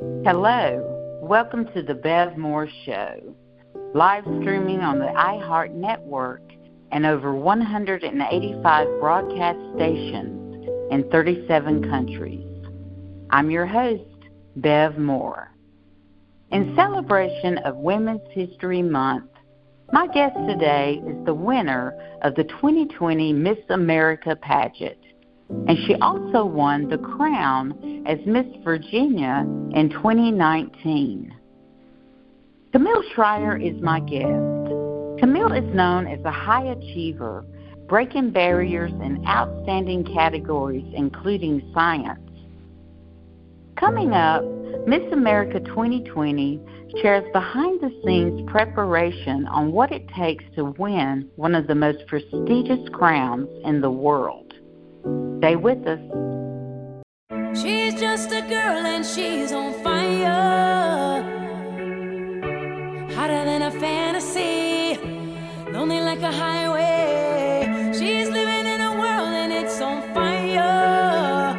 Hello, welcome to the Bev Moore Show, live streaming on the iHeart Network and over 185 broadcast stations in 37 countries. I'm your host, Bev Moore. In celebration of Women's History Month, my guest today is the winner of the 2020 Miss America pageant, and she also won the crown as Miss Virginia in 2019. Camille Schrier is my guest. Camille is known as a high achiever, breaking barriers in outstanding categories, including science. Coming up, Miss America 2020 shares behind-the-scenes preparation on what it takes to win one of the most prestigious crowns in the world. Stay with us. She's just a girl and she's on fire, hotter than a fantasy, lonely like a highway. She's living in a world and it's on fire,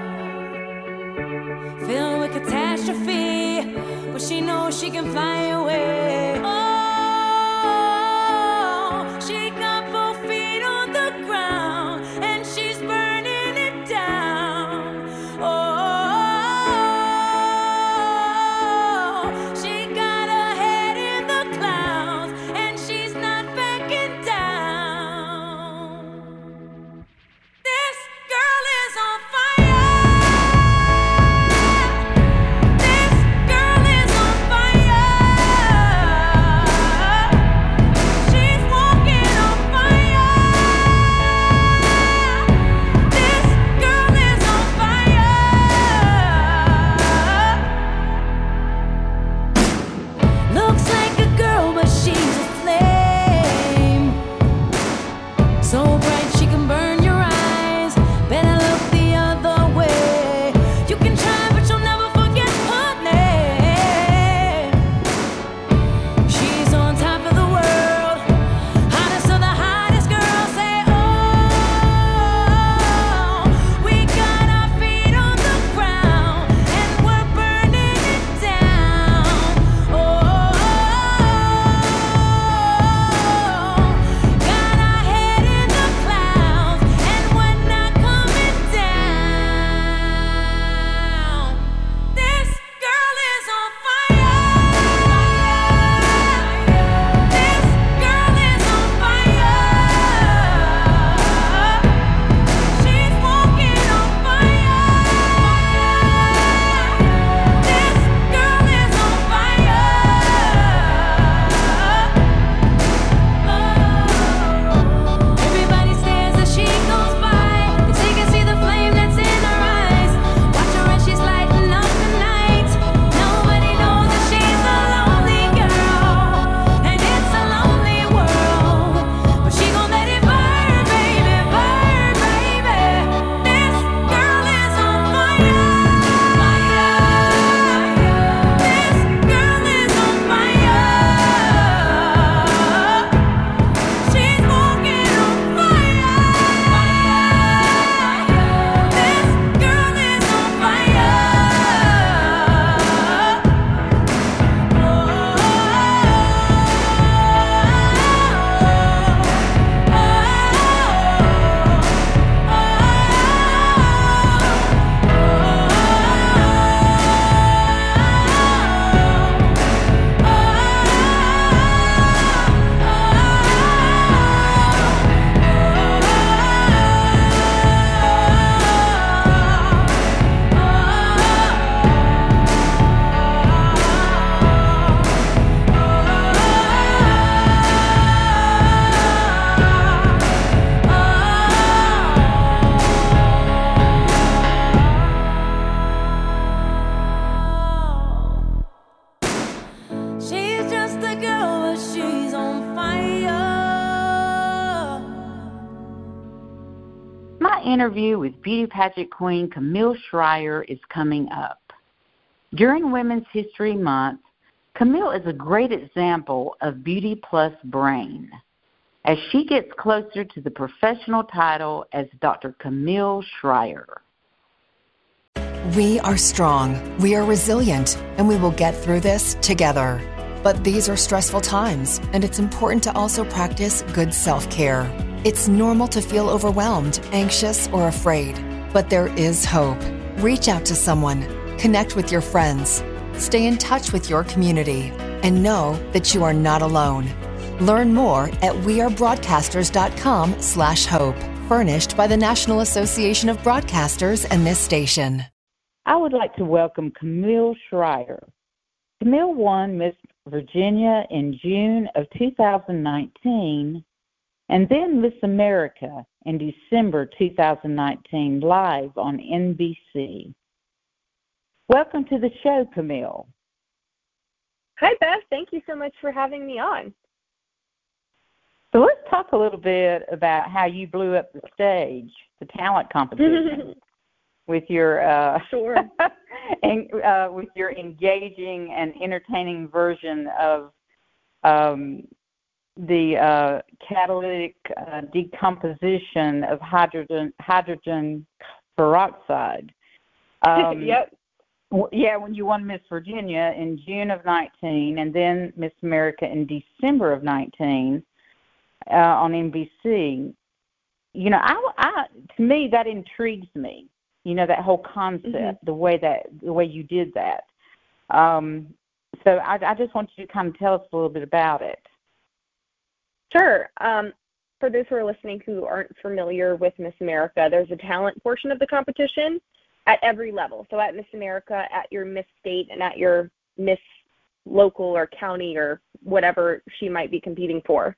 filled with catastrophe, but she knows she can fly away. Oh, she got both feet on the ground and she's burning it down. Oh, she got her head in the clouds and she's not backing down. This girl is on fire. This girl is on fire. She's walking on fire. This girl is on fire. Looks like a girl, but she's a flame. So bright she can burn your eyes. Better look the other way. You can try, but you'll never forget her name. She's on top of the world, hottest of the hottest girls. Say, oh, we got our feet on the ground and we're burning it down. Oh, got our head in the clouds and we're not coming down. This girl is on fire. This girl is on fire. She's walking on fire. This girl is on fire. Everybody stares as she goes by, 'cause they can see the flame that's in her eyes. Watch her as she's lighting up the night. Nobody knows that she's a lonely girl, and it's a lonely world. But she gon' let it burn, baby, burn, baby. This girl is on fire. This girl is on fire. She's walking on fire. This girl is on fire. She's just a girl, but she's on fire. My interview with beauty pageant queen Camille Schrier is coming up. During Women's History Month, Camille is a great example of beauty plus brain, as she gets closer to the professional title as Dr. Camille Schrier. We are strong, we are resilient, and we will get through this together. But these are stressful times, and it's important to also practice good self-care. It's normal to feel overwhelmed, anxious, or afraid, but there is hope. Reach out to someone, connect with your friends, stay in touch with your community, and know that you are not alone. Learn more at wearebroadcasters.com/hope, furnished by the National Association of Broadcasters and this station. I would like to welcome Camille Schreier. Camille won Miss Virginia in June of 2019 and then Miss America in December 2019 live on NBC. Welcome to the show, Camille. Hi, Beth. Thank you so much for having me on. So let's talk a little bit about how you blew up the stage, the talent competition, with your Sure. and with your engaging and entertaining version of the catalytic decomposition of hydrogen peroxide. Yep. Yeah, when you won Miss Virginia in June of 19 and then Miss America in December of 19 on NBC. You know, I to me that intrigues me. You know, that whole concept, the way you did that. So I just want you to kind of tell us a little bit about it. Sure. For those who are listening who aren't familiar with Miss America, there's a talent portion of the competition at every level. So at Miss America, at your Miss State, and at your Miss Local or County or whatever she might be competing for.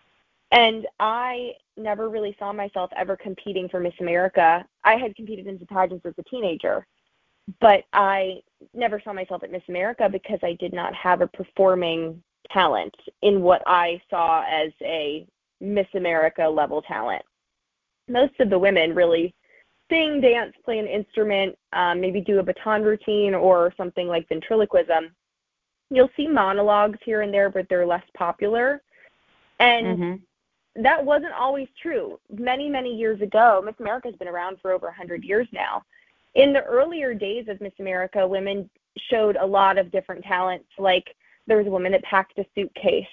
And I never really saw myself ever competing for Miss America. I had competed in pageants as a teenager, but I never saw myself at Miss America because I did not have a performing talent in what I saw as a Miss America level talent. Most of the women really sing, dance, play an instrument, maybe do a baton routine or something like ventriloquism. You'll see monologues here and there, but they're less popular. And that wasn't always true. Many, many years ago, Miss America's been around for over 100 years now. In the earlier days of Miss America, women showed a lot of different talents. Like there was a woman that packed a suitcase.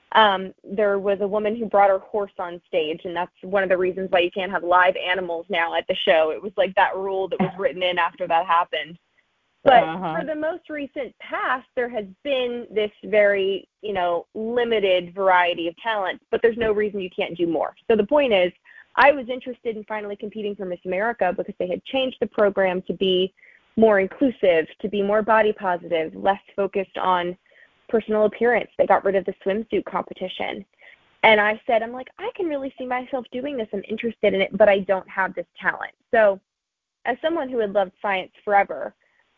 There was a woman who brought her horse on stage, and that's one of the reasons why you can't have live animals now at the show. It was like that rule that was written in after that happened. But for the most recent past, there has been this very, limited variety of talent, but there's no reason you can't do more. So the point is, I was interested in finally competing for Miss America because they had changed the program to be more inclusive, to be more body positive, less focused on personal appearance. They got rid of the swimsuit competition. And I said, I can really see myself doing this. I'm interested in it, but I don't have this talent. So as someone who had loved science forever,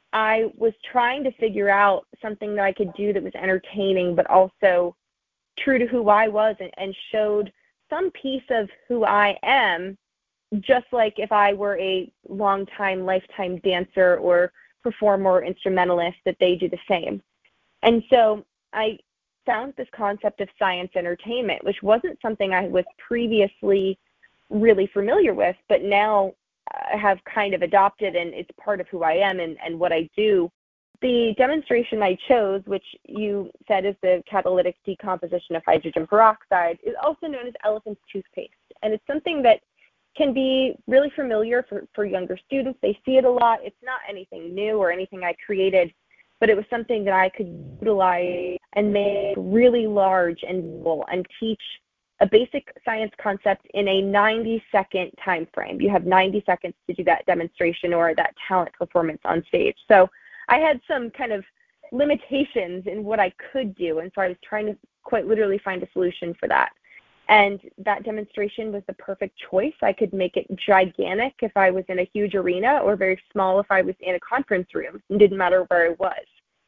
I was trying to figure out something that I could do that was entertaining, but also true to who I was and showed some piece of who I am, just like if I were a longtime, lifetime dancer or performer or instrumentalist, that they do the same. And so I found this concept of science entertainment, which wasn't something I was previously really familiar with, but now I have kind of adopted, and it's part of who I am and what I do. The demonstration I chose, which you said is the catalytic decomposition of hydrogen peroxide, is also known as elephant's toothpaste. And it's something that can be really familiar for younger students. They see it a lot. It's not anything new or anything I created, but it was something that I could utilize and make really large and teach a basic science concept in a 90-second time frame. You have 90 seconds to do that demonstration or that talent performance on stage. So I had some kind of limitations in what I could do, and so I was trying to quite literally find a solution for that. And that demonstration was the perfect choice. I could make it gigantic if I was in a huge arena or very small if I was in a conference room. It didn't matter where I was.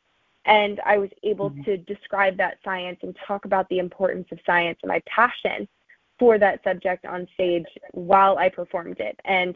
And I was able to describe that science and talk about the importance of science and my passion for that subject on stage while I performed it. And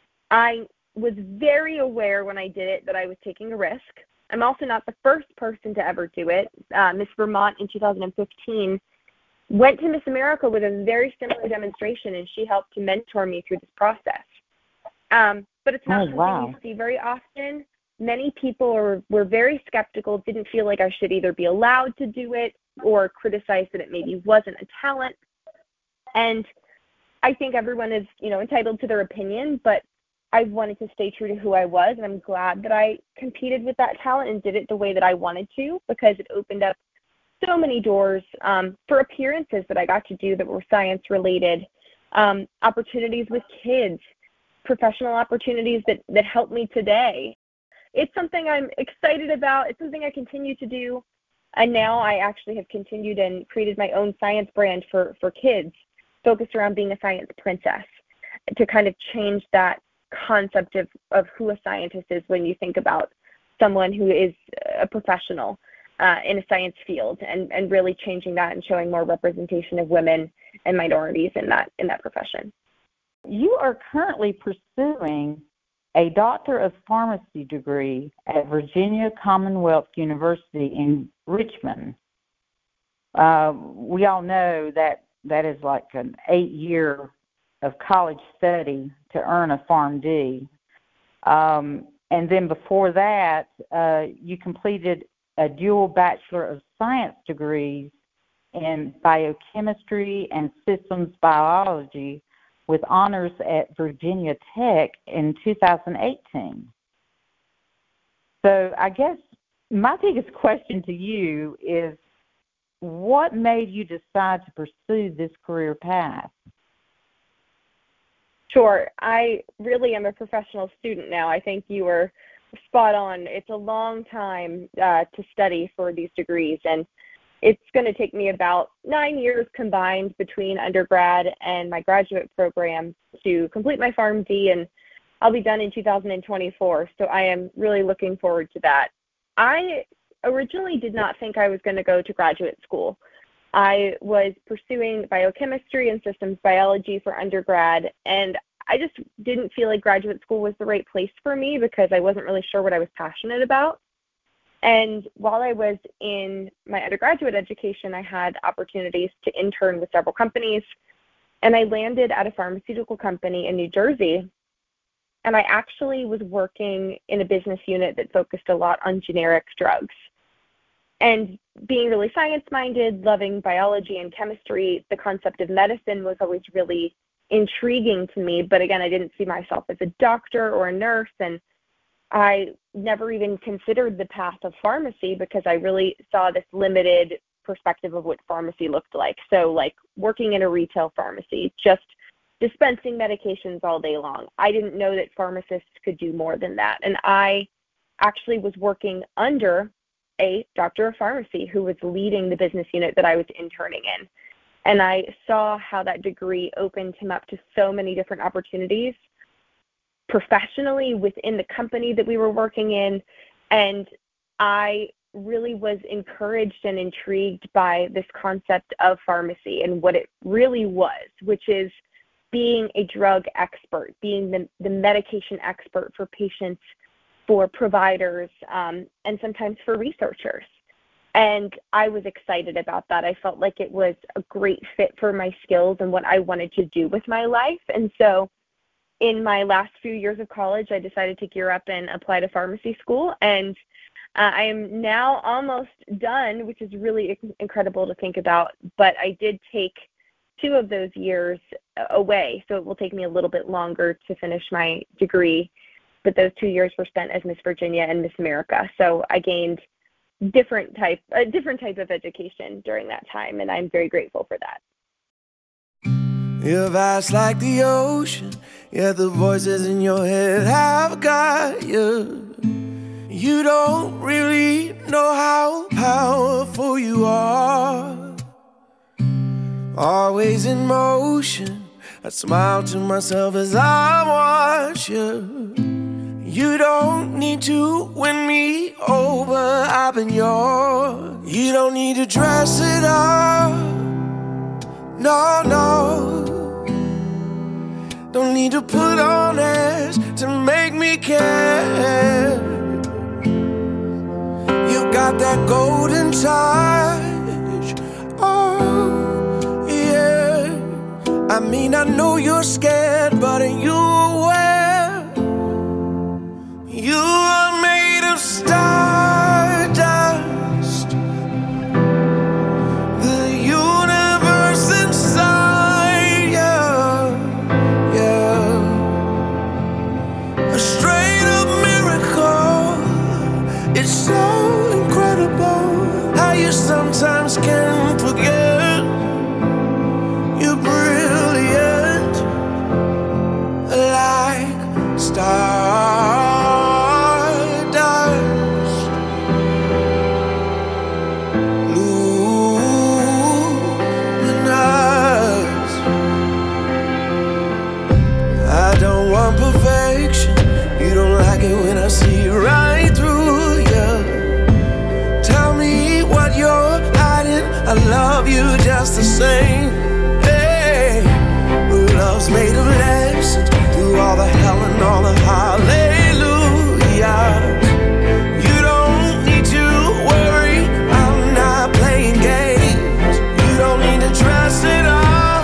I was very aware when I did it that I was taking a risk. I'm also not the first person to ever do it. Miss Vermont in 2015 went to Miss America with a very similar demonstration, and she helped to mentor me through this process. But it's not Oh, something wow. you see very often. Many people were very skeptical, didn't feel like I should either be allowed to do it or criticize that it maybe wasn't a talent. And I think everyone is, entitled to their opinion, but I wanted to stay true to who I was, and I'm glad that I competed with that talent and did it the way that I wanted to, because it opened up so many doors for appearances that I got to do that were science-related, opportunities with kids, professional opportunities that help me today. It's something I'm excited about. It's something I continue to do. And now I actually have continued and created my own science brand for kids, focused around being a science princess, to kind of change that concept of who a scientist is when you think about someone who is a professional in a science field, and really changing that and showing more representation of women and minorities in that profession. You are currently pursuing a Doctor of Pharmacy degree at Virginia Commonwealth University in Richmond. We all know that is like an 8-year of college study to earn a PharmD. And then before that, you completed a dual Bachelor of Science degrees in biochemistry and systems biology with honors at Virginia Tech in 2018. So I guess my biggest question to you is, what made you decide to pursue this career path? Sure. I really am a professional student now. I think you were spot on. It's a long time to study for these degrees, and it's going to take me about 9 years combined between undergrad and my graduate program to complete my PharmD, and I'll be done in 2024. So I am really looking forward to that. I originally did not think I was going to go to graduate school. I was pursuing biochemistry and systems biology for undergrad, and I just didn't feel like graduate school was the right place for me because I wasn't really sure what I was passionate about. And while I was in my undergraduate education, I had opportunities to intern with several companies, and I landed at a pharmaceutical company in New Jersey. And I actually was working in a business unit that focused a lot on generic drugs. And being really science-minded, loving biology and chemistry, the concept of medicine was always really intriguing to me. But again, I didn't see myself as a doctor or a nurse, and I never even considered the path of pharmacy because I really saw this limited perspective of what pharmacy looked like. So like working in a retail pharmacy, just dispensing medications all day long. I didn't know that pharmacists could do more than that. And I actually was working under a doctor of pharmacy who was leading the business unit that I was interning in. And I saw how that degree opened him up to so many different opportunities professionally within the company that we were working in. And I really was encouraged and intrigued by this concept of pharmacy and what it really was, which is being a drug expert, being the medication expert for patients, for providers, and sometimes for researchers. And I was excited about that. I felt like it was a great fit for my skills and what I wanted to do with my life. And so in my last few years of college, I decided to gear up and apply to pharmacy school. And I am now almost done, which is really incredible to think about. But I did take 2 of those years away, so it will take me a little bit longer to finish my degree. But those 2 years were spent as Miss Virginia and Miss America. So I gained a different type of education during that time, and I'm very grateful for that. You're vast like the ocean, yeah, the voices in your head have got you. You don't really know how powerful you are. Always in motion, I smile to myself as I watch you. You don't need to win me over, I've been yours. You don't need to dress it up, no, no. Don't need to put on airs to make me care. You got that golden touch, oh, yeah. I mean, I know you're scared, but are you aware It's so incredible how you sometimes can forget you're brilliant, like stardust, luminous. I don't want perfection. You don't like it when I see right through you. Tell me what you're hiding. I love you just the same. Hey, love's made of lessons through all the hell and all the hallelujah. You don't need to worry, I'm not playing games. You don't need to dress it up.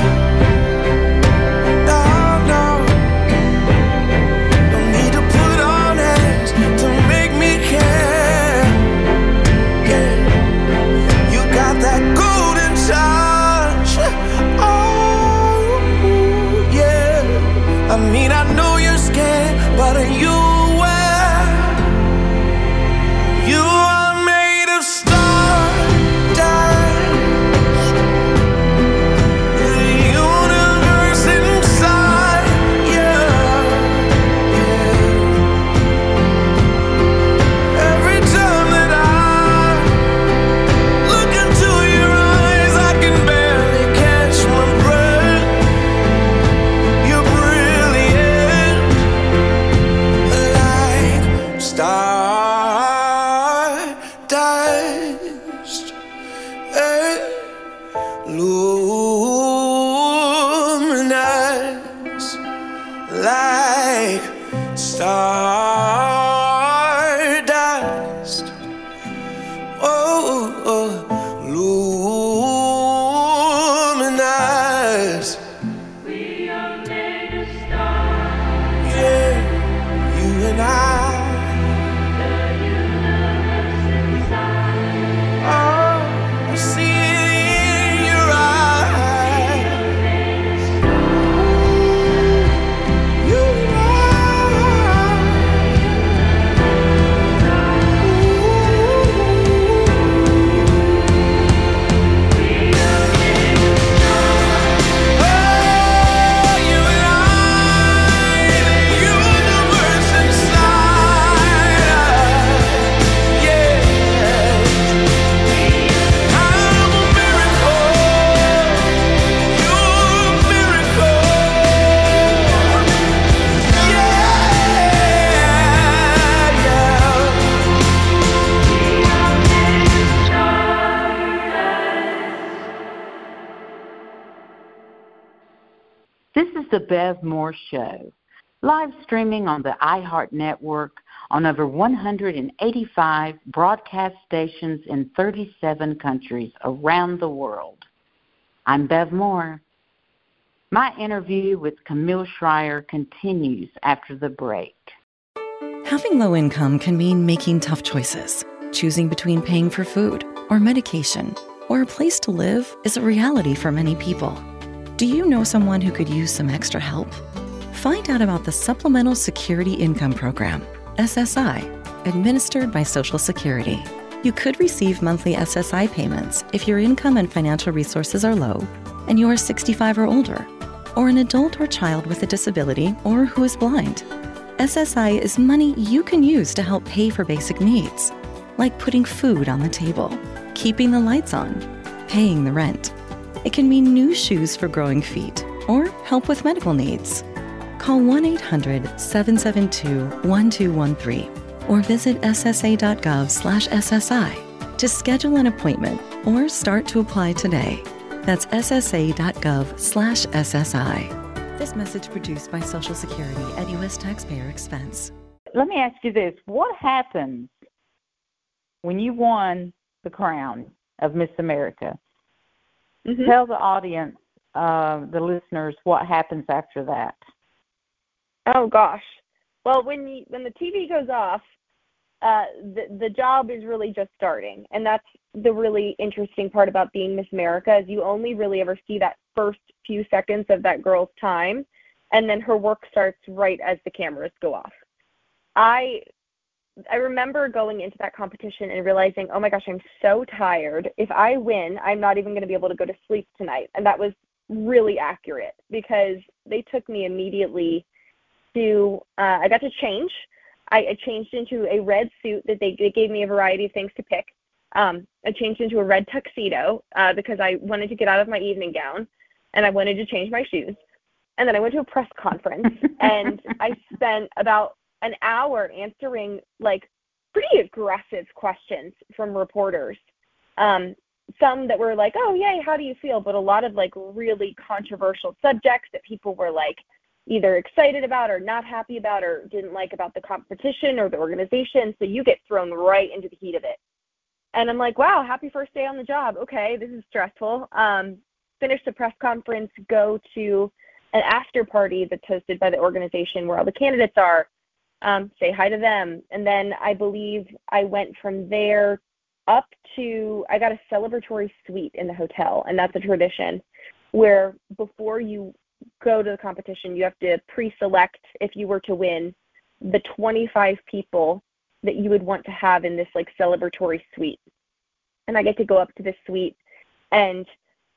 I mean, I know you're scared, but are you aware? You are made of stardust. The universe inside you. Every time that I look into your eyes, I can barely catch my breath. Stardust, luminous, like stardust. Oh, luminous. We are made of stars. Yeah, you and I. This is the Bev Moore Show, live streaming on the iHeart Network on over 185 broadcast stations in 37 countries around the world. I'm Bev Moore. My interview with Camille Schrier continues after the break. Having low income can mean making tough choices. Choosing between paying for food or medication or a place to live is a reality for many people. Do you know someone who could use some extra help? Find out about the Supplemental Security Income Program, SSI, administered by Social Security. You could receive monthly SSI payments if your income and financial resources are low and you are 65 or older, or an adult or child with a disability or who is blind. SSI is money you can use to help pay for basic needs, like putting food on the table, keeping the lights on, paying the rent. It can mean new shoes for growing feet or help with medical needs. Call 1-800-772-1213 or visit ssa.gov/SSI to schedule an appointment or start to apply today. That's ssa.gov/SSI. This message produced by Social Security at U.S. taxpayer expense. Let me ask you this. What happens when you won the crown of Miss America? Mm-hmm. Tell the audience, the listeners, what happens after that. Oh, gosh. Well, when the TV goes off, the job is really just starting. And that's the really interesting part about being Miss America is you only really ever see that first few seconds of that girl's time, and then her work starts right as the cameras go off. I I remember going into that competition and realizing, oh my gosh, I'm so tired. If I win, I'm not even going to be able to go to sleep tonight. And that was really accurate because they took me immediately to, I got to change. I changed into a red suit that they gave me a variety of things to pick. I changed into a red tuxedo because I wanted to get out of my evening gown and I wanted to change my shoes. And then I went to a press conference and I spent about an hour answering like pretty aggressive questions from reporters. Some that were like, oh, yay, how do you feel? But a lot of like really controversial subjects that people were like either excited about or not happy about or didn't like about the competition or the organization. So you get thrown right into the heat of it. And I'm like, wow, happy first day on the job. Okay, this is stressful. Finish the press conference, go to an after party that's hosted by the organization where all the candidates are, say hi to them. And then I believe I went from there up to, I got a celebratory suite in the hotel. And that's a tradition where before you go to the competition, you have to pre-select, if you were to win, the 25 people that you would want to have in this like celebratory suite. And I get to go up to this suite and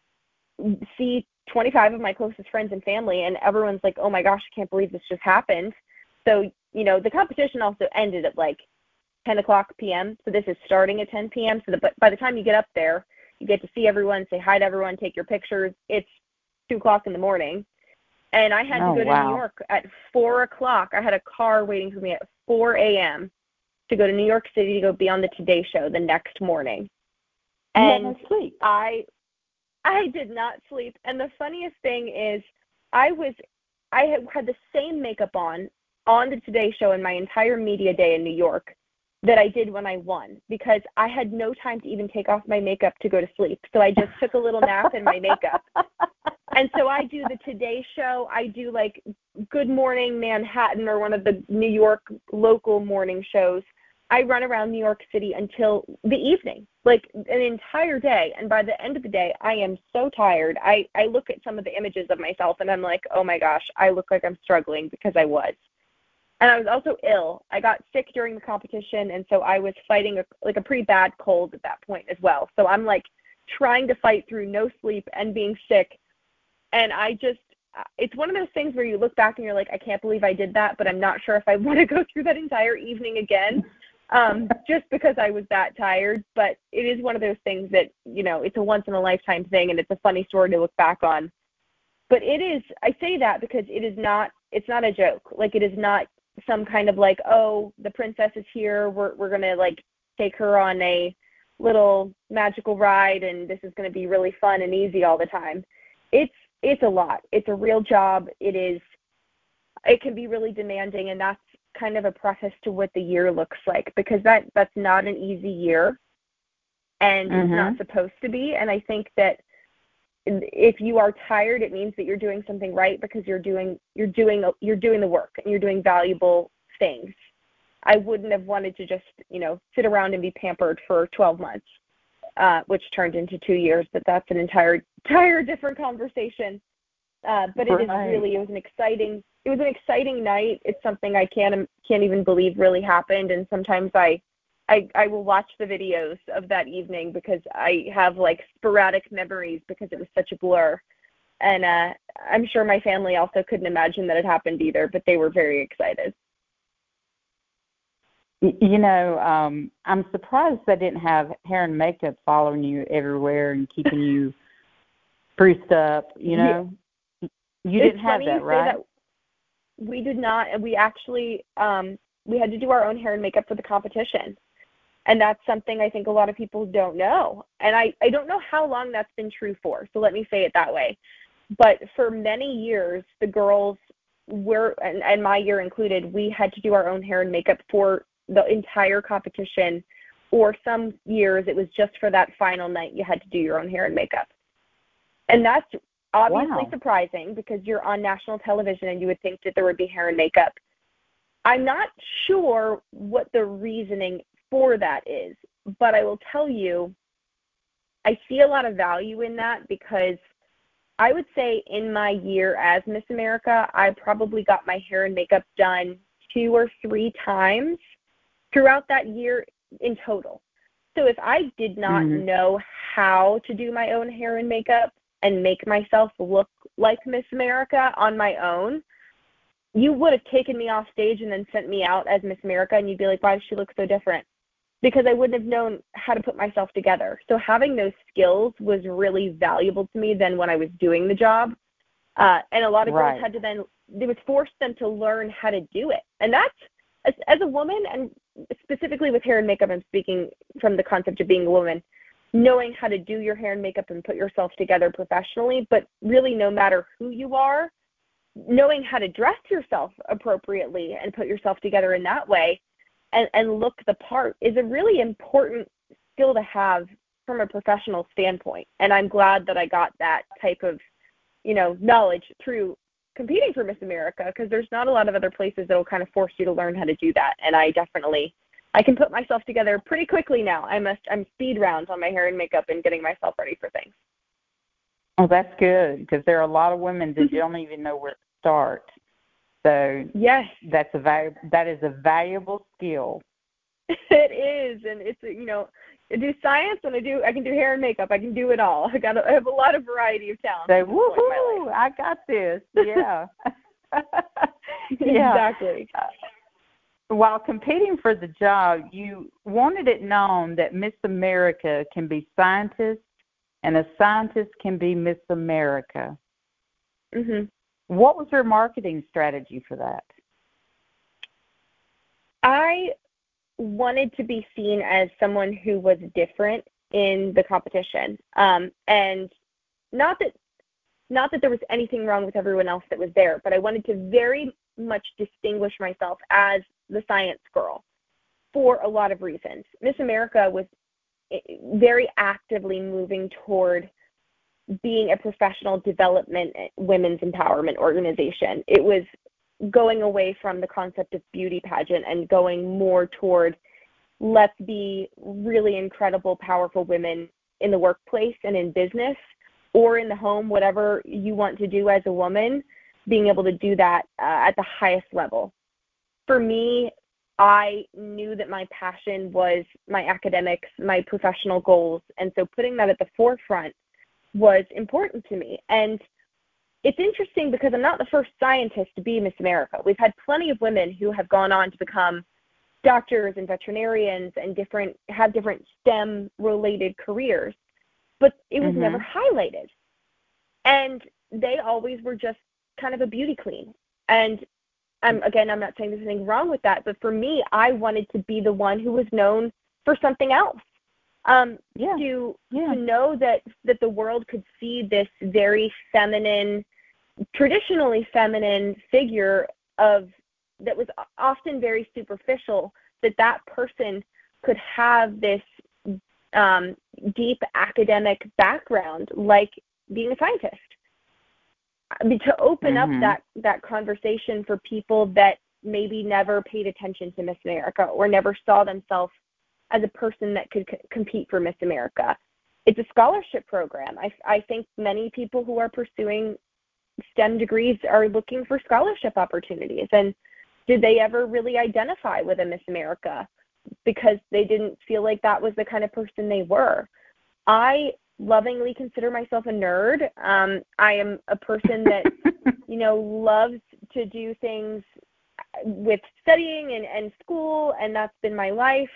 see 25 of my closest friends and family, and everyone's like, oh my gosh, I can't believe this just happened. So, you know, the competition also ended at like 10 o'clock p.m. So this is starting at 10 p.m. So by the time you get up there, you get to see everyone, say hi to everyone, take your pictures. It's 2 o'clock in the morning. And I had to go to New York at 4 o'clock. I had a car waiting for me at 4 a.m. to go to New York City to go be on the Today Show the next morning. And I did not sleep. And the funniest thing is I had the same makeup on the Today Show in my entire media day in New York that I did when I won, because I had no time to even take off my makeup to go to sleep. So I just took a little nap in my makeup. And so I do the Today Show. I do like Good Morning Manhattan or one of the New York local morning shows. I run around New York City until the evening, like an entire day. And by the end of the day, I am so tired. I look at some of the images of myself and I'm like, oh my gosh, I look like I'm struggling, because I was. And I was also ill. I got sick during the competition, and so I was fighting a pretty bad cold at that point as well. So I'm like trying to fight through no sleep and being sick. And it's one of those things where you look back and you're like, I can't believe I did that, but I'm not sure if I want to go through that entire evening again. Just because I was that tired. But it is one of those things that, you know, it's a once in a lifetime thing, and it's a funny story to look back on. But it is, I say that because it's not a joke. Like, it is not some kind of like, oh, the princess is here, we're going to like take her on a little magical ride and this is going to be really fun and easy all the time. It's a lot. It's a real job. It can be really demanding, and that's kind of a preface to what the year looks like, because that's not an easy year, and it's not supposed to be. And I think that if you are tired, it means that you're doing something right, because you're doing the work and you're doing valuable things. I wouldn't have wanted to just, you know, sit around and be pampered for 12 months, which turned into 2 years, but that's an entire different conversation. But it was an exciting night. It's something I can't even believe really happened. And sometimes I will watch the videos of that evening because I have like sporadic memories because it was such a blur. And I'm sure my family also couldn't imagine that it happened either, but they were very excited. You know, I'm surprised they didn't have hair and makeup following you everywhere and keeping you spruced up, you know. You didn't have that, right? We did not, and we actually we had to do our own hair and makeup for the competition. And that's something I think a lot of people don't know. And I don't know how long that's been true for, so let me say it that way. But for many years, the girls were, and my year included, we had to do our own hair and makeup for the entire competition, or some years it was just for that final night you had to do your own hair and makeup. And that's obviously surprising, because you're on national television and you would think that there would be hair and makeup. I'm not sure what the reasoning for that is, but I will tell you, I see a lot of value in that, because I would say in my year as Miss America, I probably got my hair and makeup done 2 or 3 times. throughout that year in total. So if I did not know how to do my own hair and makeup and make myself look like Miss America on my own, you would have taken me off stage and then sent me out as Miss America, and you'd be like, why does she look so different? Because I wouldn't have known how to put myself together. So having those skills was really valuable to me then when I was doing the job. And a lot of girls had to then, they would force them to learn how to do it. And that's, as a woman, and specifically with hair and makeup, I'm speaking from the concept of being a woman, knowing how to do your hair and makeup and put yourself together professionally, but really no matter who you are, knowing how to dress yourself appropriately and put yourself together in that way and look the part is a really important skill to have from a professional standpoint. And I'm glad that I got that type of, knowledge through competing for Miss America, because there's not a lot of other places that will kind of force you to learn how to do that. And I can put myself together pretty quickly now. I'm speed rounds on my hair and makeup and getting myself ready for things. Oh, that's good, because there are a lot of women that don't even know where to start. So yes, that is a valuable skill. It is, and it's I do science and I can do hair and makeup. I can do it all. I have a lot of variety of talents. So woohoo! I got this. Yeah. Yeah. Exactly. While competing for the job, you wanted it known that Miss America can be scientist and a scientist can be Miss America. What was your marketing strategy for that? I wanted to be seen as someone who was different in the competition, and not that there was anything wrong with everyone else that was there, but I wanted to very much distinguish myself as the science girl for a lot of reasons. Miss America was very actively moving toward being a professional development women's empowerment organization. It was going away from the concept of beauty pageant and going more toward, let's be really incredible, powerful women in the workplace and in business or in the home, whatever you want to do as a woman, being able to do that at the highest level. For me, I knew that my passion was my academics, my professional goals, and so putting that at the forefront was important to me. And it's interesting because I'm not the first scientist to be Miss America. We've had plenty of women who have gone on to become doctors and veterinarians and have different STEM-related careers, but it was never highlighted. And they always were just kind of a beauty queen. And I'm not saying there's anything wrong with that, but for me, I wanted to be the one who was known for something else. To know that the world could see this very feminine, traditionally feminine figure that was often very superficial, that person could have this deep academic background like being a scientist. I mean, to open up that conversation for people that maybe never paid attention to Miss America or never saw themselves as a person that could compete for Miss America. It's a scholarship program. I think many people who are pursuing STEM degrees are looking for scholarship opportunities. And did they ever really identify with a Miss America because they didn't feel like that was the kind of person they were? I lovingly consider myself a nerd. I am a person that, loves to do things with studying and school, and that's been my life.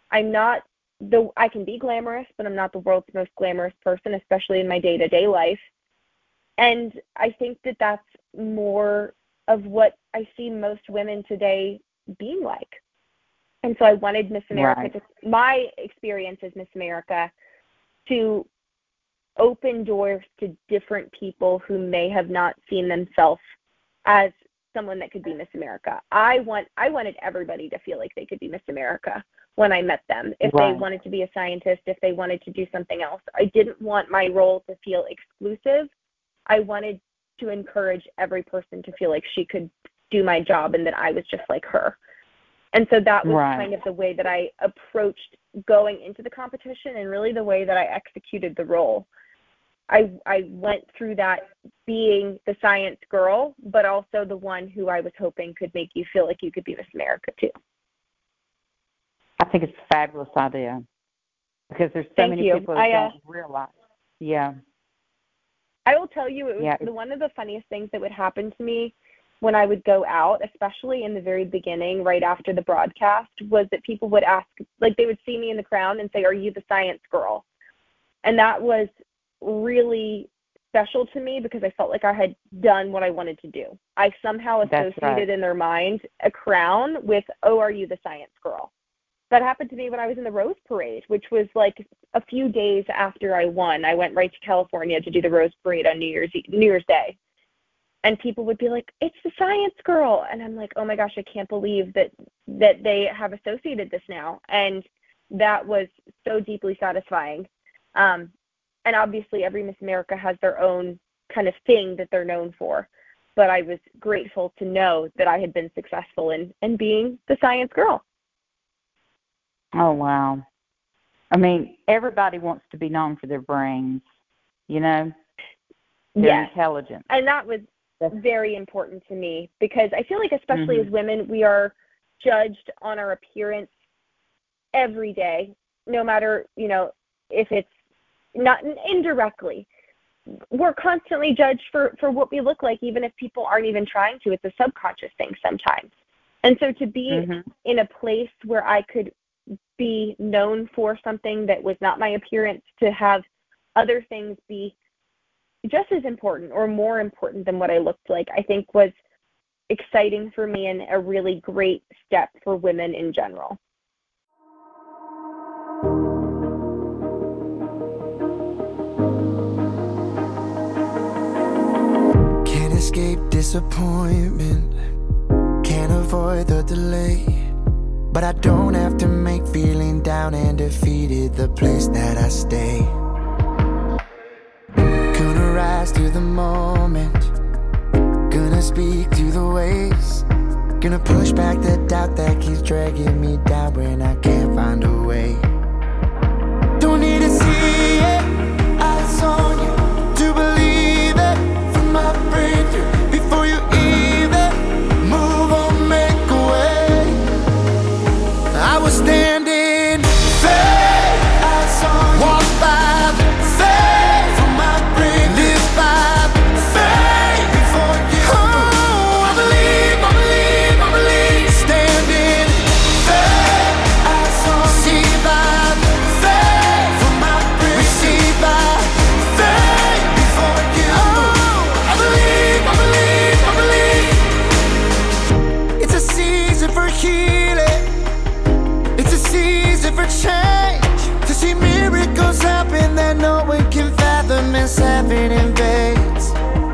I can be glamorous, but I'm not the world's most glamorous person, especially in my day-to-day life. And I think that that's more of what I see most women today being like. And so I wanted Miss America, my experience as Miss America, to open doors to different people who may have not seen themselves as someone that could be Miss America. I wanted everybody to feel like they could be Miss America when I met them. If they wanted to be a scientist, if they wanted to do something else. I didn't want my role to feel exclusive. I wanted to encourage every person to feel like she could do my job and that I was just like her. And so that was kind of the way that I approached going into the competition and really the way that I executed the role. I went through that being the science girl, but also the one who I was hoping could make you feel like you could be Miss America too. I think it's a fabulous idea because there's so Thank many you. people that don't realize. Yeah. I will tell you, it was one of the funniest things that would happen to me when I would go out, especially in the very beginning, right after the broadcast, was that people would ask, like they would see me in the crowd and say, "Are you the science girl?" And that was really special to me because I felt like I had done what I wanted to do. I somehow associated in their mind a crown with, "Oh, are you the science girl?" That happened to me when I was in the Rose Parade, which was like a few days after I won. I went right to California to do the Rose Parade on New Year's Day. And people would be like, "It's the science girl." And I'm like, "Oh my gosh, I can't believe that they have associated this now." And that was so deeply satisfying. And obviously every Miss America has their own kind of thing that they're known for. But I was grateful to know that I had been successful in being the science girl. Oh, wow. I mean, everybody wants to be known for their brains, you know, their intelligence. And that was very important to me because I feel like especially as women, we are judged on our appearance every day, no matter, you know, if it's not indirectly. We're constantly judged for what we look like, even if people aren't even trying to. It's a subconscious thing sometimes. And so to be in a place where I could be known for something that was not my appearance, to have other things be just as important or more important than what I looked like, I think was exciting for me and a really great step for women in general. Can't escape disappointment, can't avoid the delay. But I don't have to make feeling down and defeated the place that I stay. Gonna rise to the moment, gonna speak to the waves, gonna push back the doubt that keeps dragging me down when I can't find a way. Don't need to see it, eyes on you, to believe it, from my breakthrough, before you even move on, make a way. I was standing faith, walk by faith, from my brain, live by faith, before you. Oh, I believe, standing faith, see by faith, from my brain, receive by faith, before you. Oh, I believe. It's a season for healing. It's a season for change, to see miracles happen that no one can fathom as heaven invades.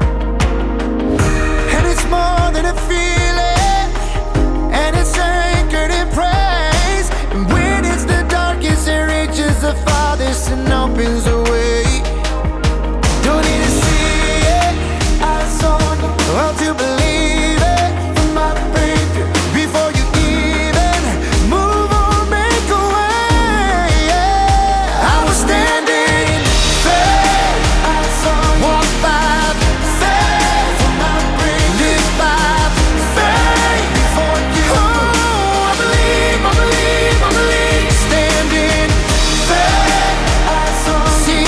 And it's more than a feeling, and it's anchored in praise. And when it's the darkest, it reaches the farthest and opens the way. Don't need to see it, eyes on you, or to believe it, from my breakthrough, before you even move on. Walk by faith, from my brain, live by faith, before you. Oh, I believe, standing faith, see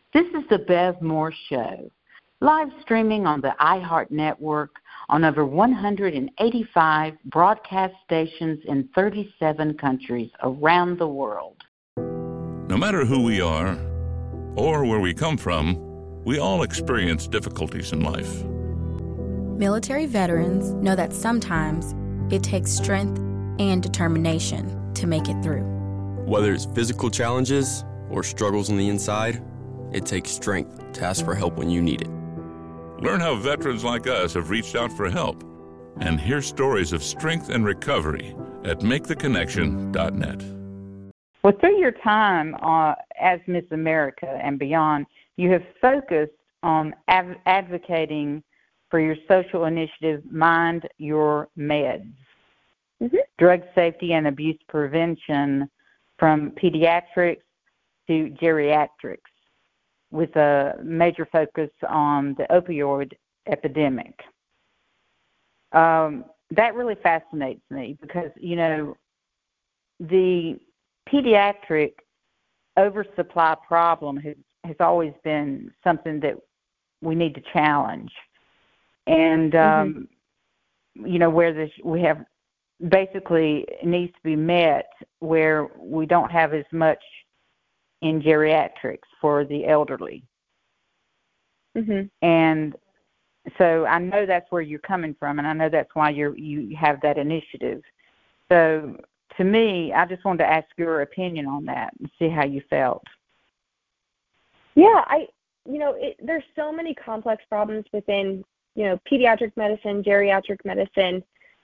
This is the Bev Moore Show, live streaming on the iHeart Network on over 185 broadcast stations in 37 countries around the world. No matter who we are or where we come from, we all experience difficulties in life. Military veterans know that sometimes it takes strength and determination to make it through. Whether it's physical challenges or struggles on the inside, it takes strength to ask for help when you need it. Learn how veterans like us have reached out for help and hear stories of strength and recovery at maketheconnection.net. Well, through your time as Miss America and beyond, you have focused on advocating for your social initiative, Mind Your Meds, drug safety and abuse prevention from pediatrics to geriatrics, with a major focus on the opioid epidemic. That really fascinates me because, you know, the pediatric oversupply problem has always been something that we need to challenge. And, you know, where we have basically it needs to be met where we don't have as much in geriatrics for the elderly. And so I know that's where you're coming from, and I know that's why you have that initiative. So to me, I just wanted to ask your opinion on that and see how you felt. Yeah, there's so many complex problems within, you know, pediatric medicine, geriatric medicine.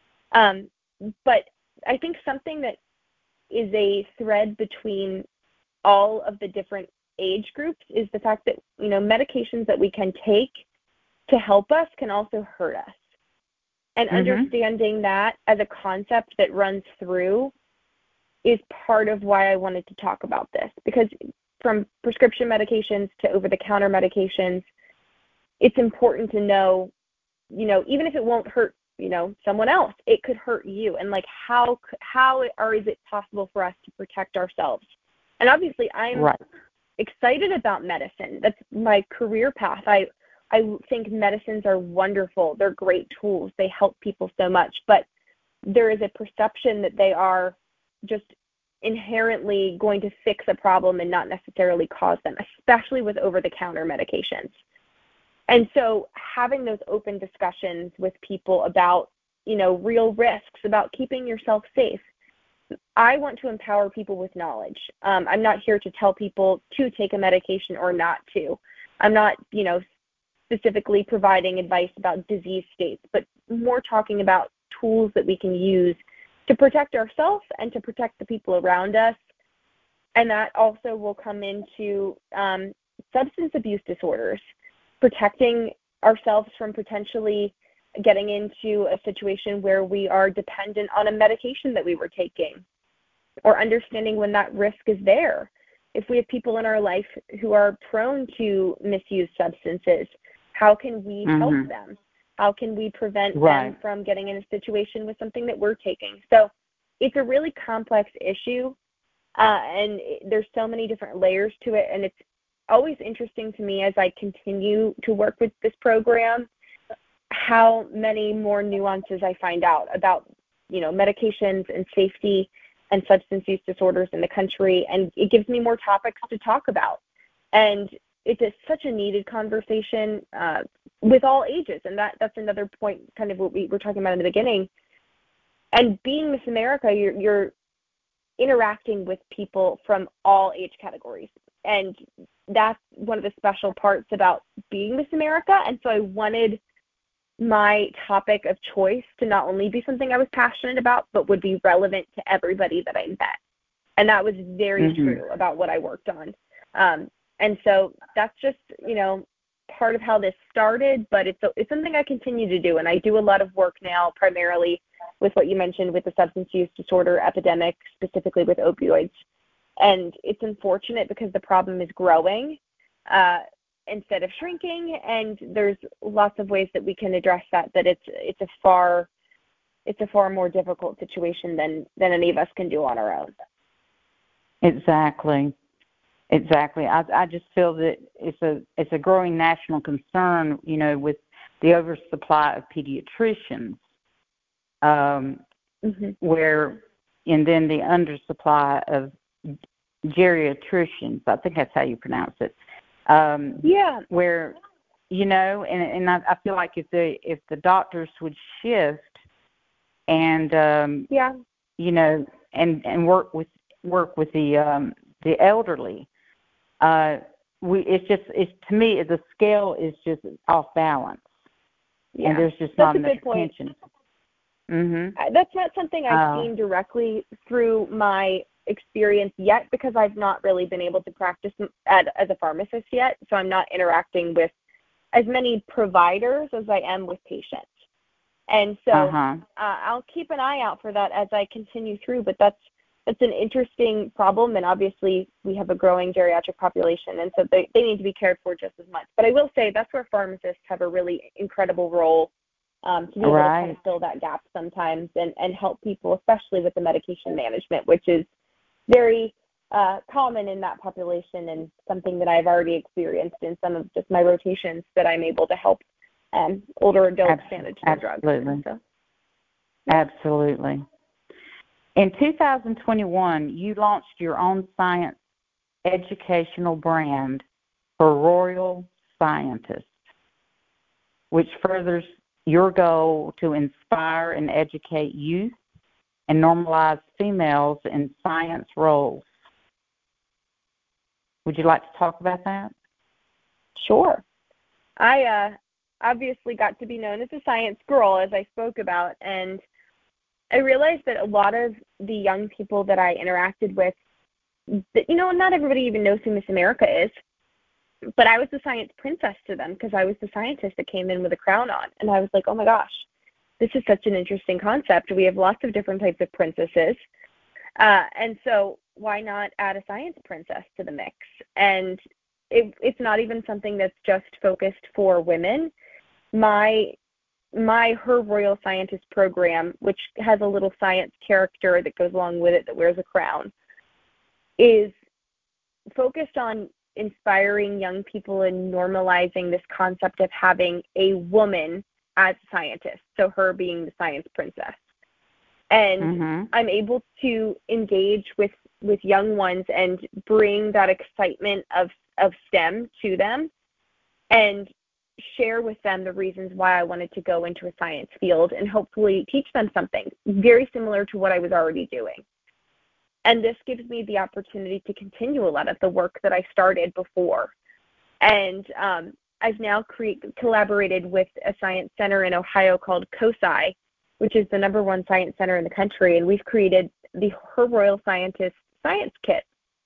But I think something that is a thread between all of the different age groups is the fact that, you know, medications that we can take to help us can also hurt us. And understanding that as a concept that runs through is part of why I wanted to talk about this. Because from prescription medications to over-the-counter medications, it's important to know, you know, even if it won't hurt, you know, someone else, it could hurt you. And, like, how is it possible for us to protect ourselves? And obviously I'm excited about medicine. That's my career path. I think medicines are wonderful. They're great tools. They help people so much. But there is a perception that they are just inherently going to fix a problem and not necessarily cause them, especially with over-the-counter medications. And so having those open discussions with people about, you know, real risks, about keeping yourself safe. I want to empower people with knowledge. I'm not here to tell people to take a medication or not to. I'm not, you know, specifically providing advice about disease states, but more talking about tools that we can use to protect ourselves and to protect the people around us. And that also will come into substance abuse disorders, protecting ourselves from potentially getting into a situation where we are dependent on a medication that we were taking, or understanding when that risk is there. If we have people in our life who are prone to misuse substances, how can we help them? How can we prevent them from getting in a situation with something that we're taking? So it's a really complex issue, and there's so many different layers to it, and it's always interesting to me as I continue to work with this program how many more nuances I find out about, you know, medications and safety and substance use disorders in the country, and it gives me more topics to talk about. And it's such a needed conversation with all ages, and that's another point, kind of what we were talking about in the beginning. And being Miss America, you're interacting with people from all age categories, and that's one of the special parts about being Miss America. And so I wanted my topic of choice to not only be something I was passionate about, but would be relevant to everybody that I met. And that was very true about what I worked on. And so that's just, you know, part of how this started, but it's something I continue to do. And I do a lot of work now, primarily with what you mentioned with the substance use disorder epidemic, specifically with opioids. And it's unfortunate because the problem is growing instead of shrinking, and there's lots of ways that we can address that, that it's a far more difficult situation than any of us can do on our own. Exactly. Exactly. I just feel that it's a growing national concern, with the oversupply of pediatricians, where, and then the undersupply of geriatricians. I think that's how you pronounce it. Where, and I feel like if the doctors would shift and and work with the elderly, to me the scale is just off balance, and there's just not enough attention. That's not something I've seen directly through my experience yet, because I've not really been able to practice as a pharmacist yet, so I'm not interacting with as many providers as I am with patients. And so I'll keep an eye out for that as I continue through, but that's an interesting problem, and obviously we have a growing geriatric population, and so they need to be cared for just as much. But I will say that's where pharmacists have a really incredible role to be able to kind of fill that gap sometimes and help people, especially with the medication management, which is very common in that population, and something that I've already experienced in some of just my rotations, that I'm able to help older adults manage their drugs. So. Absolutely. In 2021, you launched your own science educational brand for Royal Scientists, which furthers your goal to inspire and educate youth and normalize females in science roles. Would you like to talk about that? Sure. I obviously got to be known as a science girl, as I spoke about, and I realized that a lot of the young people that I interacted with, not everybody even knows who Miss America is, but I was the science princess to them because I was the scientist that came in with a crown on. And I was like, oh my gosh, this is such an interesting concept. We have lots of different types of princesses. And so why not add a science princess to the mix? And it's not even something that's just focused for women. Her Royal Scientist program, which has a little science character that goes along with it that wears a crown, is focused on inspiring young people and normalizing this concept of having a woman as a scientist, so her being the science princess. And I'm able to engage with young ones and bring that excitement of STEM to them and share with them the reasons why I wanted to go into a science field, and hopefully teach them something very similar to what I was already doing. And this gives me the opportunity to continue a lot of the work that I started before. And I've now collaborated with a science center in Ohio called COSI, which is the #1 science center in the country, and we've created Her Royal Scientist Science Kit.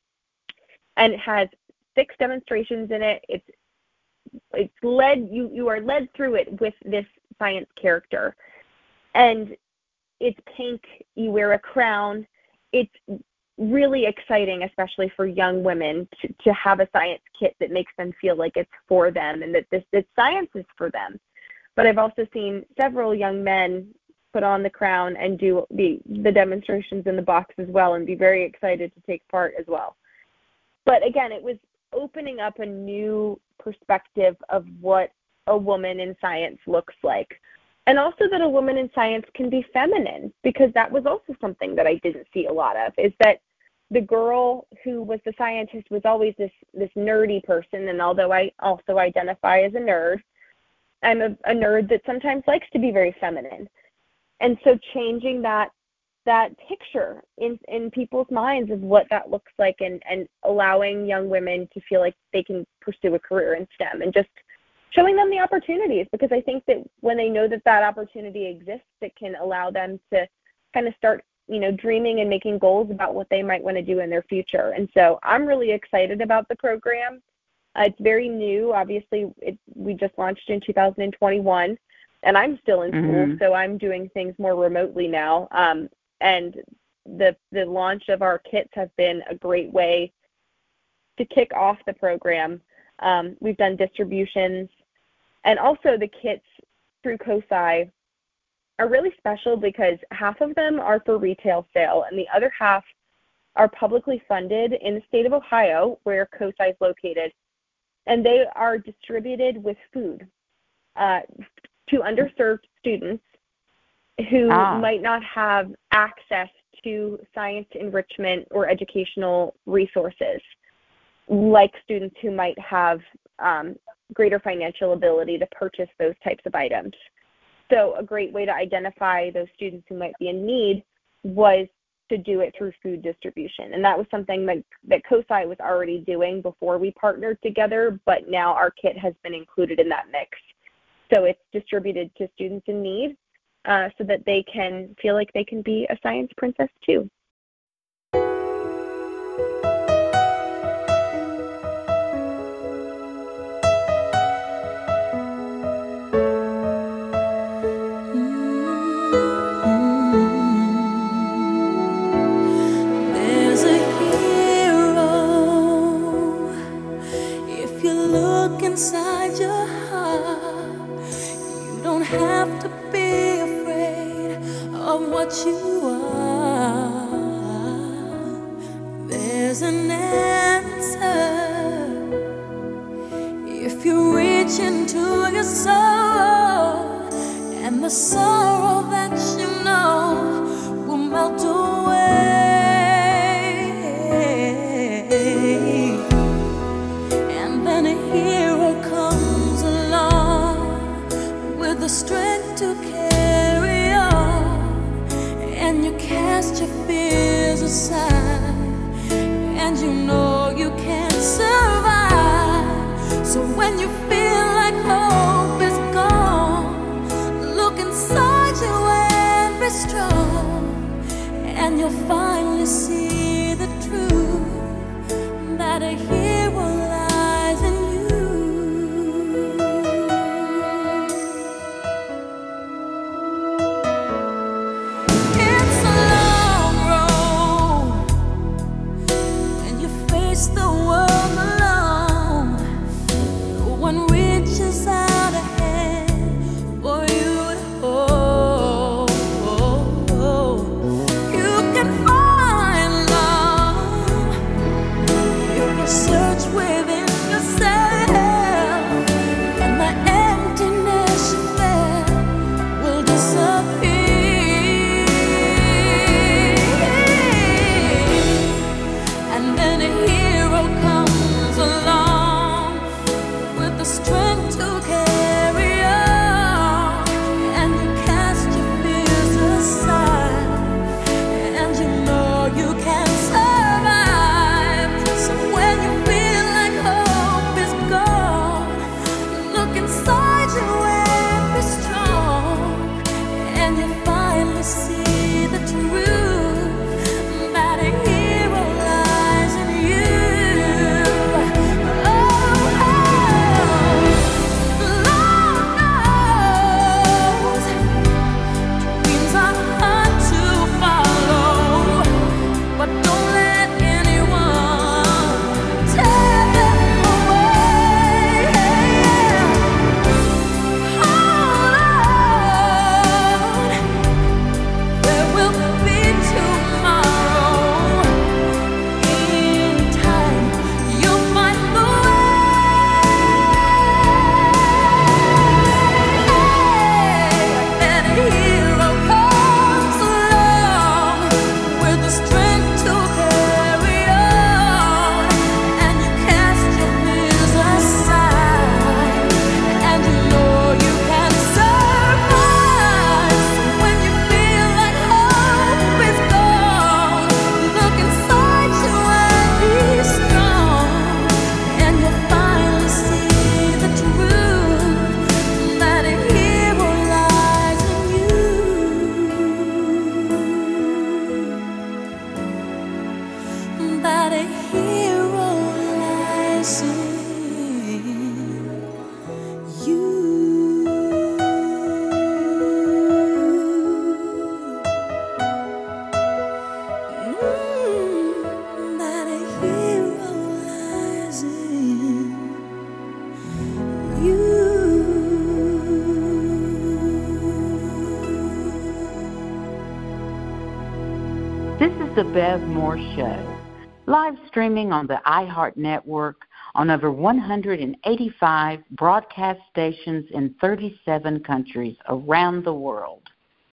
And it has 6 demonstrations in it. It's led, you are led through it with this science character. And it's pink, you wear a crown. It's really exciting, especially for young women, to have a science kit that makes them feel like it's for them and that science is for them. But I've also seen several young men put on the crown and do the demonstrations in the box as well, and be very excited to take part as well. But again, it was opening up a new perspective of what a woman in science looks like. And also that a woman in science can be feminine, because that was also something that I didn't see a lot of, is that the girl who was the scientist was always this nerdy person. And although I also identify as a nerd, I'm a nerd that sometimes likes to be very feminine. And so changing that picture in people's minds of what that looks like, and allowing young women to feel like they can pursue a career in STEM, and just showing them the opportunities, because I think that when they know that opportunity exists, it can allow them to kind of start, dreaming and making goals about what they might want to do in their future. And so I'm really excited about the program. It's very new. Obviously, we just launched in 2021, and I'm still in school, so I'm doing things more remotely now. And the launch of our kits have been a great way to kick off the program. We've done distributions, and also the kits through COSI are really special because half of them are for retail sale, and the other half are publicly funded in the state of Ohio, where COSI is located, and they are distributed with food to underserved students who might not have access to science enrichment or educational resources, like students who might have greater financial ability to purchase those types of items. So a great way to identify those students who might be in need was to do it through food distribution. And that was something that COSI was already doing before we partnered together, but now our kit has been included in that mix. So it's distributed to students in need so that they can feel like they can be a science princess too. There's a hero if you look inside your heart. You don't have to be afraid of what you are. There's an answer if you reach into your soul, and the sorrow that you know will melt away. And then a hero comes along with the strength to carry on, and you cast your fears aside, and you know you can survive. So when you feel like hope is gone, look inside you and be strong, and you'll finally see the truth that a hero lies in you. It's a long road when you face the world alone. No one reaches out a hand for you to hold. You can find love if you search The Bev Moore Show, live streaming on the iHeart Network on over 185 broadcast stations in 37 countries around the world.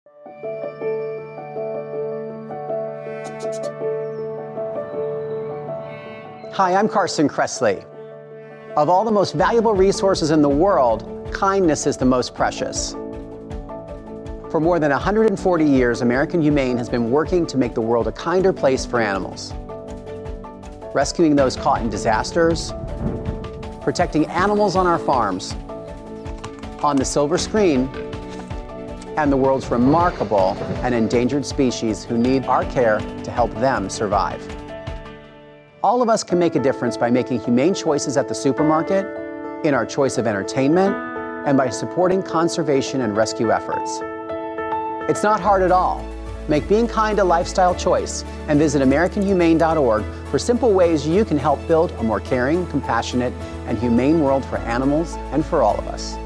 Hi, I'm Carson Kressley. Of all the most valuable resources in the world, kindness is the most precious. For more than 140 years, American Humane has been working to make the world a kinder place for animals. Rescuing those caught in disasters, protecting animals on our farms, on the silver screen, and the world's remarkable and endangered species who need our care to help them survive. All of us can make a difference by making humane choices at the supermarket, in our choice of entertainment, and by supporting conservation and rescue efforts. It's not hard at all. Make being kind a lifestyle choice and visit AmericanHumane.org for simple ways you can help build a more caring, compassionate, and humane world for animals and for all of us.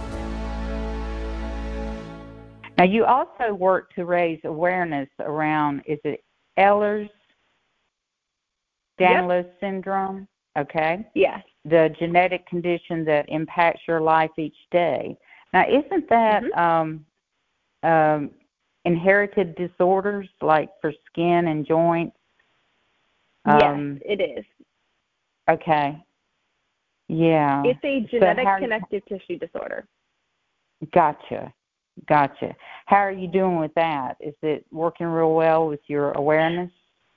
Now, you also work to raise awareness around, is it Ehlers-Danlos syndrome? Okay. Yes. The genetic condition that impacts your life each day. Now, isn't that inherited disorders like for skin and joints? Yes, it is. Okay. Yeah. It's a genetic connective tissue disorder. Gotcha. How are you doing with that? Is it working real well with your awareness?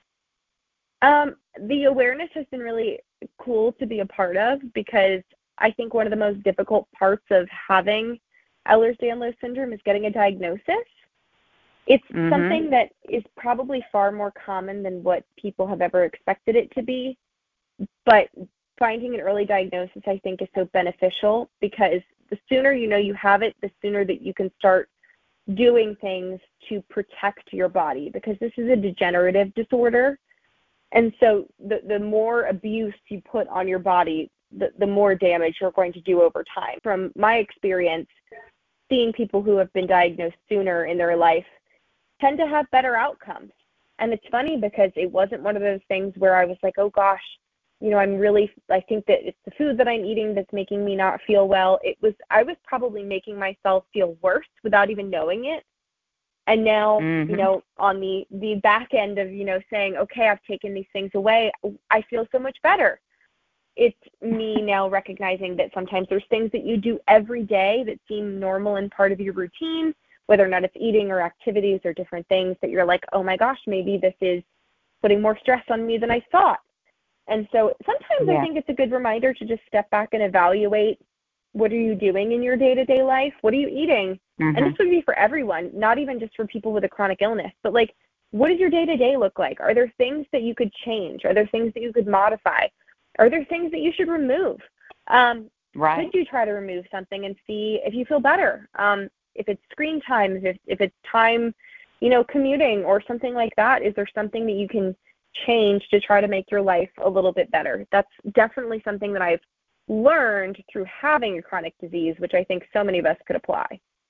The awareness has been really cool to be a part of, because I think one of the most difficult parts of having Ehlers-Danlos syndrome is getting a diagnosis. It's something that is probably far more common than what people have ever expected it to be, but finding an early diagnosis, I think, is so beneficial, because the sooner you know you have it, the sooner that you can start doing things to protect your body, because this is a degenerative disorder. And so the more abuse you put on your body, the more damage you're going to do over time. From my experience, seeing people who have been diagnosed sooner in their life tend to have better outcomes. And it's funny, because it wasn't one of those things where I was like, oh gosh, I think that it's the food that I'm eating that's making me not feel well. I was probably making myself feel worse without even knowing it. And now, on the back end of, saying, okay, I've taken these things away, I feel so much better. It's me now recognizing that sometimes there's things that you do every day that seem normal and part of your routine, whether or not it's eating or activities or different things, that you're like, oh my gosh, maybe this is putting more stress on me than I thought. And so sometimes I think it's a good reminder to just step back and evaluate, what are you doing in your day-to-day life? What are you eating? And this would be for everyone, not even just for people with a chronic illness, but like, what does your day-to-day look like? Are there things that you could change? Are there things that you could modify? Are there things that you should remove? Right. Could you try to remove something and see if you feel better? If it's screen time, if it's time, commuting or something like that, is there something that you can change to try to make your life a little bit better? That's definitely something that I've learned through having a chronic disease, which I think so many of us could apply.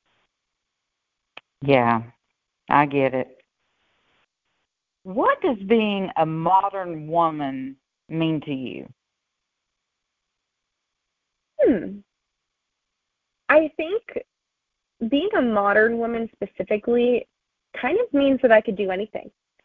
Yeah, I get it. What does being a modern woman mean to you? I think being a modern woman specifically kind of means that I could do anything.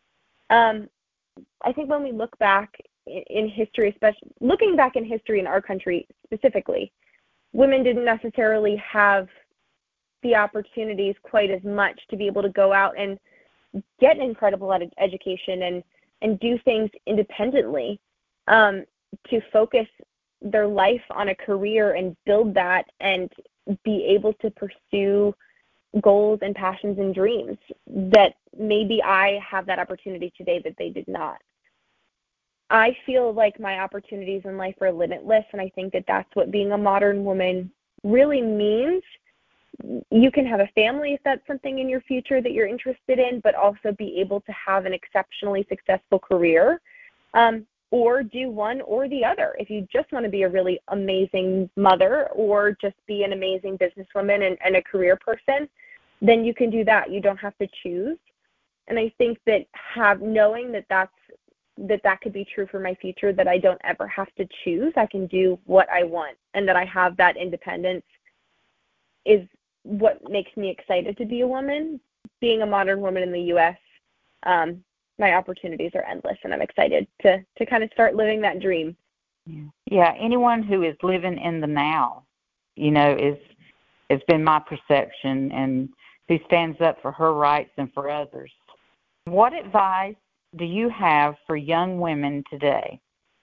I think when we look back in history, especially looking back in history in our country specifically, women didn't necessarily have the opportunities quite as much to be able to go out and get an incredible education and do things independently, to focus their life on a career and build that and be able to pursue goals and passions and dreams that maybe I have that opportunity today that they did not. I feel like my opportunities in life are limitless, and I think that that's what being a modern woman really means. You can have a family if that's something in your future that you're interested in, but also be able to have an exceptionally successful career, or do one or the other. If you just want to be a really amazing mother or just be an amazing businesswoman and a career person, then you can do that. You don't have to choose. And I think that knowing that that could be true for my future, that I don't ever have to choose, I can do what I want, and that I have that independence is what makes me excited to be a woman. Being a modern woman in the U.S., my opportunities are endless, and I'm excited to kind of start living that dream. Yeah, anyone who is living in the now, has been my perception, and who stands up for her rights and for others. What advice do you have for young women today?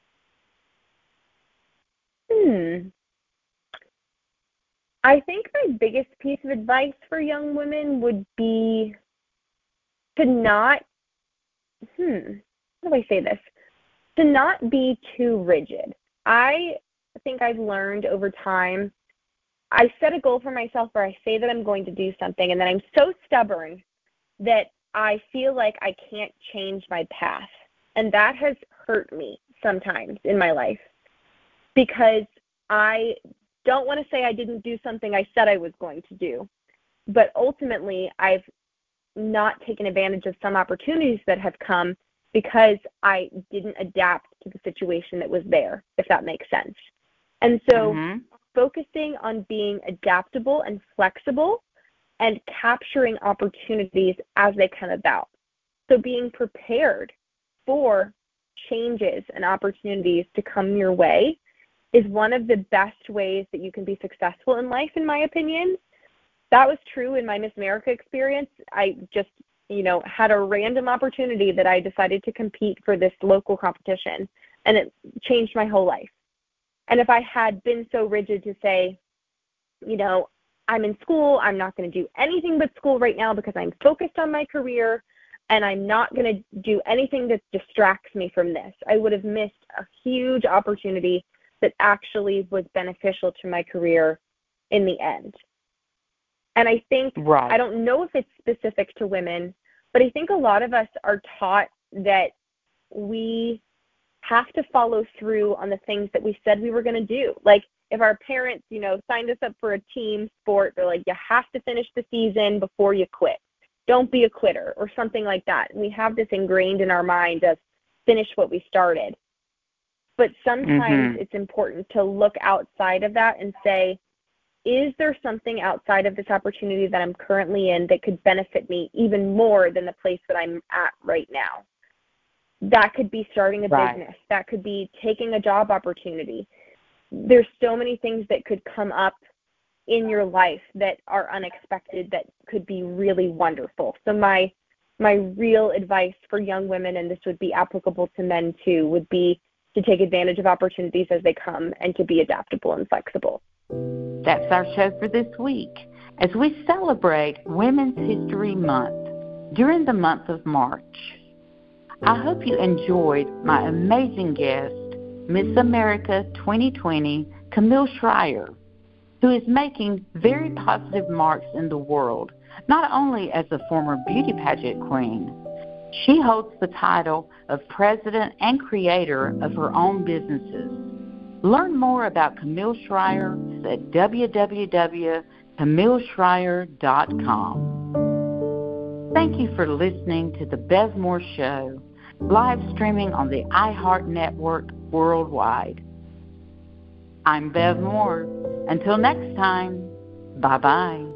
I think my biggest piece of advice for young women would be to not, how do I say this? To not be too rigid. I think I've learned over time, I set a goal for myself where I say that I'm going to do something, and then I'm so stubborn that I feel like I can't change my path. And that has hurt me sometimes in my life, because I don't want to say I didn't do something I said I was going to do. But ultimately, I've not taken advantage of some opportunities that have come because I didn't adapt to the situation that was there, if that makes sense. And so focusing on being adaptable and flexible and capturing opportunities as they come about. So being prepared for changes and opportunities to come your way is one of the best ways that you can be successful in life, in my opinion. That was true in my Miss America experience. I just, had a random opportunity that I decided to compete for this local competition, and it changed my whole life. And if I had been so rigid to say, I'm in school, I'm not going to do anything but school right now because I'm focused on my career, and I'm not going to do anything that distracts me from this, I would have missed a huge opportunity that actually was beneficial to my career in the end. And I think, I don't know if it's specific to women, but I think a lot of us are taught that we have to follow through on the things that we said we were going to do. Like, if our parents, signed us up for a team sport, they're like, you have to finish the season before you quit. Don't be a quitter, or something like that. And we have this ingrained in our mind of finish what we started. But sometimes it's important to look outside of that and say, is there something outside of this opportunity that I'm currently in that could benefit me even more than the place that I'm at right now? That could be starting a business. That could be taking a job opportunity. There's so many things that could come up in your life that are unexpected that could be really wonderful. So my real advice for young women, and this would be applicable to men too, would be to take advantage of opportunities as they come and to be adaptable and flexible. That's our show for this week. As we celebrate Women's History Month during the month of March, I hope you enjoyed my amazing guest, Miss America 2020, Camille Schrier, who is making very positive marks in the world, not only as a former beauty pageant queen. She holds the title of president and creator of her own businesses. Learn more about Camille Schrier at www.camilleschrier.com. Thank you for listening to The Bev Moore Show, live streaming on the iHeart Network worldwide. I'm Bev Moore. Until next time, bye-bye.